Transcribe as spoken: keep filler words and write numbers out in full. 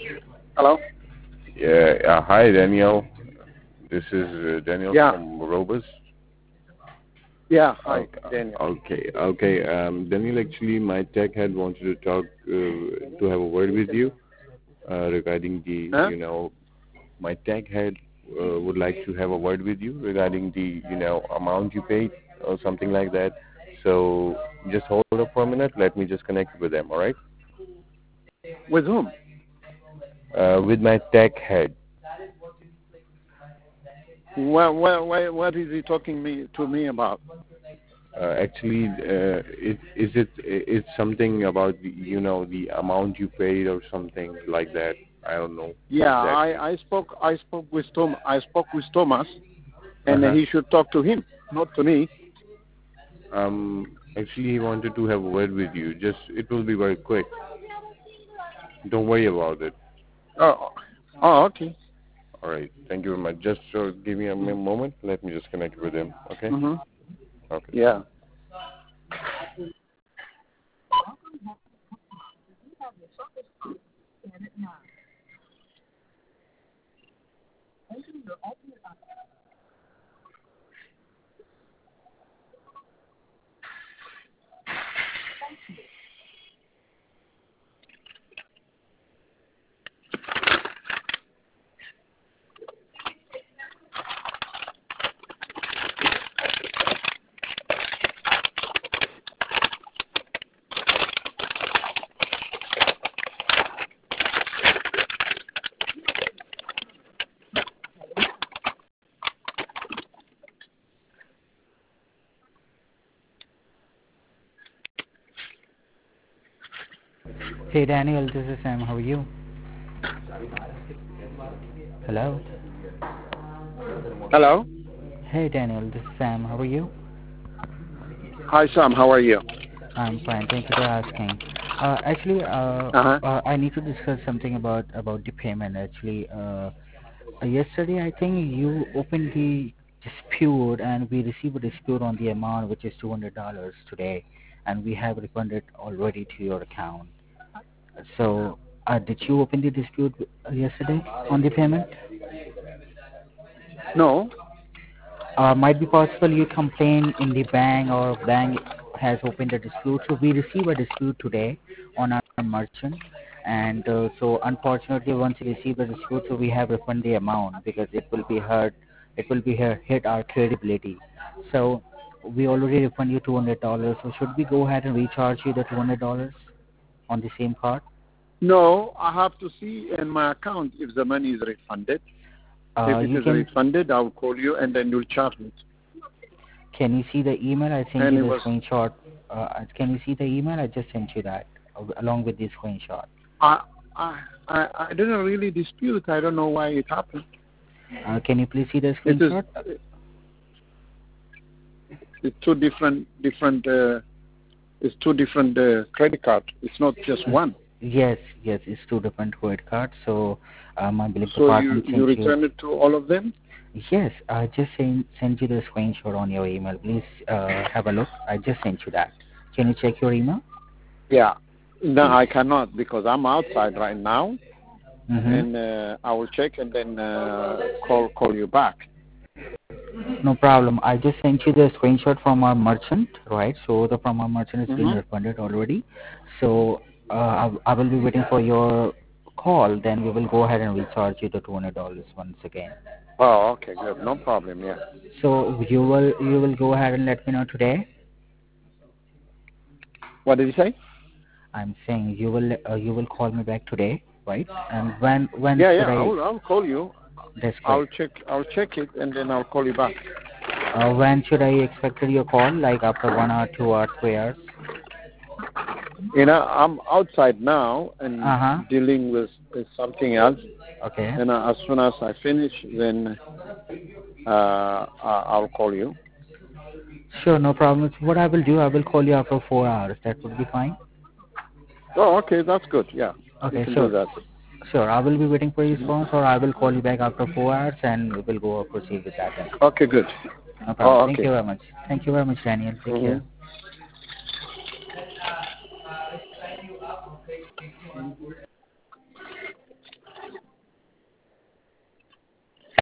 Hello? Yeah, uh, hi Daniel. This is uh, Daniel Yeah. from Robus. Yeah. Hi, Okay, Daniel. okay, okay. Um, Daniel, actually, my tech head wanted to talk uh, to have a word with you uh, regarding the, Huh? you know, my tech head uh, would like to have a word with you regarding the, you know, amount you paid or something like that. So just hold up for a minute. Let me just connect with them. All right? With whom? Uh, with my tech head. What, what, what, what is he talking me to me about? Uh, actually, uh, it, is it it's something about the, you know the amount you paid or something like that. I don't know Yeah, exactly. I, I spoke I spoke with Tom I spoke with Thomas, Uh and huh. he should talk to him, not to me. Um, actually, he wanted to have a word with you. Just it will be very quick. Don't worry about it. Oh, oh, okay. All right. Thank you very much. Just uh, give me a m- moment. Let me just connect with him. Okay. Mhm. Okay. Yeah. Hey Daniel, this is Sam. How are you? Hello. Hello. Hey Daniel, this is Sam. How are you? Hi, Sam. How are you? I'm fine. Thank you for asking. Uh, actually, uh, Uh huh. uh, I need to discuss something about about the payment. Actually, uh, uh, yesterday I think you opened the dispute and we received a dispute on the amount which is two hundred dollars today, and we have refunded already to your account. So, uh, did you open the dispute uh, yesterday on the payment? No. Uh, might be possible you complain in the bank or bank has opened a dispute. So we receive a dispute today on our merchant, and uh, so unfortunately once we receive the dispute, so we have refund the amount because it will be hurt, it will be hurt, hit our credibility. So we already refund you two hundred dollars. So should we go ahead and recharge you the two hundred dollars on the same card? No. I have to see in my account if the money is refunded. Uh, If it you is can refunded, I'll call you and then you'll charge me. can you see the email I sent And you it the was screenshot? Uh, can you see the email I just sent you that uh, along with the screenshot? I I I I didn't really dispute. I don't know why it happened. Uh, can you please see the It is screenshot? it's two different different uh, it's two different uh, credit cards. It's not just Mm, one. Yes, yes, it's two different credit cards. So uh, my billing So you department you sent you. return it to all of them? Yes, I just sent sent you the screenshot on your email. Please uh, have a look. I just sent you that. Can you check your email, Yeah. No, please? I cannot because I'm outside right now, Mm-hmm. and uh, I will check and then uh, call call you back. No problem. I just sent you the screenshot from our merchant, right? So the from our merchant has been Mhm. refunded already. So uh, I, I will be waiting for your call. Then we will go ahead and recharge you the two hundred dollars once again. Oh, okay, good. No problem. Yeah. So you will you will go ahead and let me know today. What did you say? I'm saying you will uh, you will call me back today, right? And when when Yeah, should yeah. I I? will. I'll call you. That's great. I'll check. I'll check it and then I'll call you back. Uh, when should I expect your call? Like after one hour, two hours, three hours? You know, I'm outside now and Uh huh. dealing with, with something else. Okay. And uh, as soon as I finish, then uh, I- I'll call you. Sure, no problem. So what I will do, I will call you after four hours. That would be fine. Oh, okay, that's good. Yeah, you Okay, can do sure. that. Sure, I will be waiting for your Hmm. response, or I will call you back after four hours, and we will go proceed with that then. Okay, good. No problem. Oh, Thank okay. you very much. Thank you very much, Daniel. Take Hmm. care.